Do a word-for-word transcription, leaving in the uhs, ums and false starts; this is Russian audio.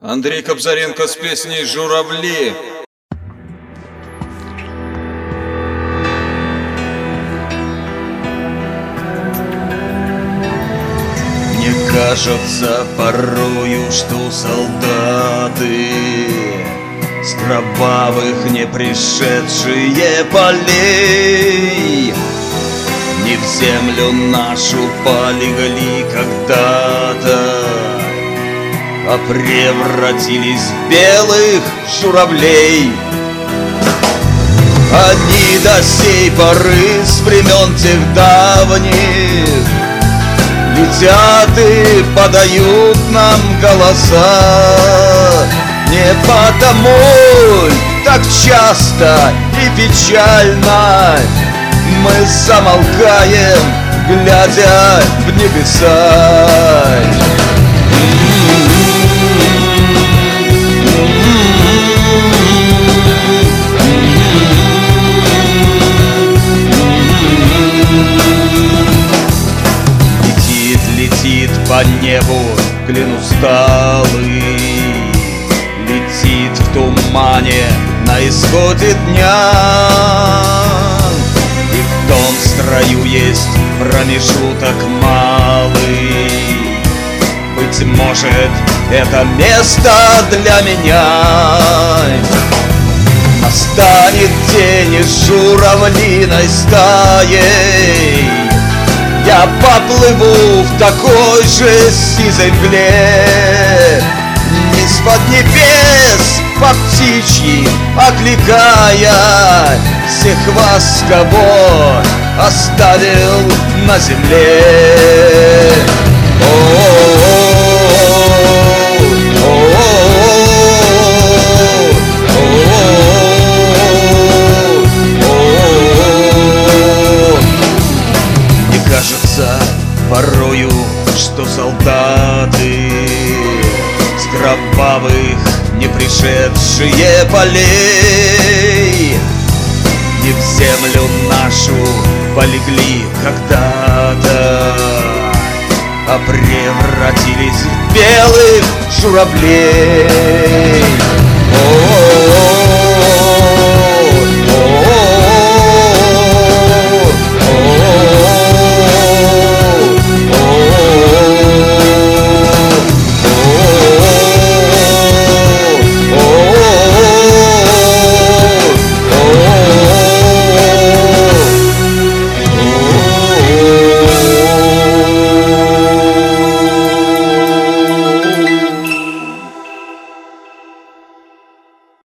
Андрей Кобзаренко с песней «Журавли». Мне кажется порою, что солдаты с кровавых не пришедшие полей не в землю нашу полегли когда-то, а превратились в белых журавлей. Они до сей поры с времен тех давних летят и подают нам голоса. Не потому так часто и печально мы замолкаем, глядя в небеса. Летит, летит по небу клин усталый, летит в тумане на исходе дня. И в том строю есть промежуток малый. Быть может, это место для меня. Настанет день и с журавлиной стаей я поплыву в такой же сизой мгле, из-под небес по птичьи окликая всех вас, кого оставил на земле. Мне кажется порою, что солдаты с кровавых не пришедшие полей не в землю нашу полегли когда-то, а превратились в белых журавлей. О-о-о.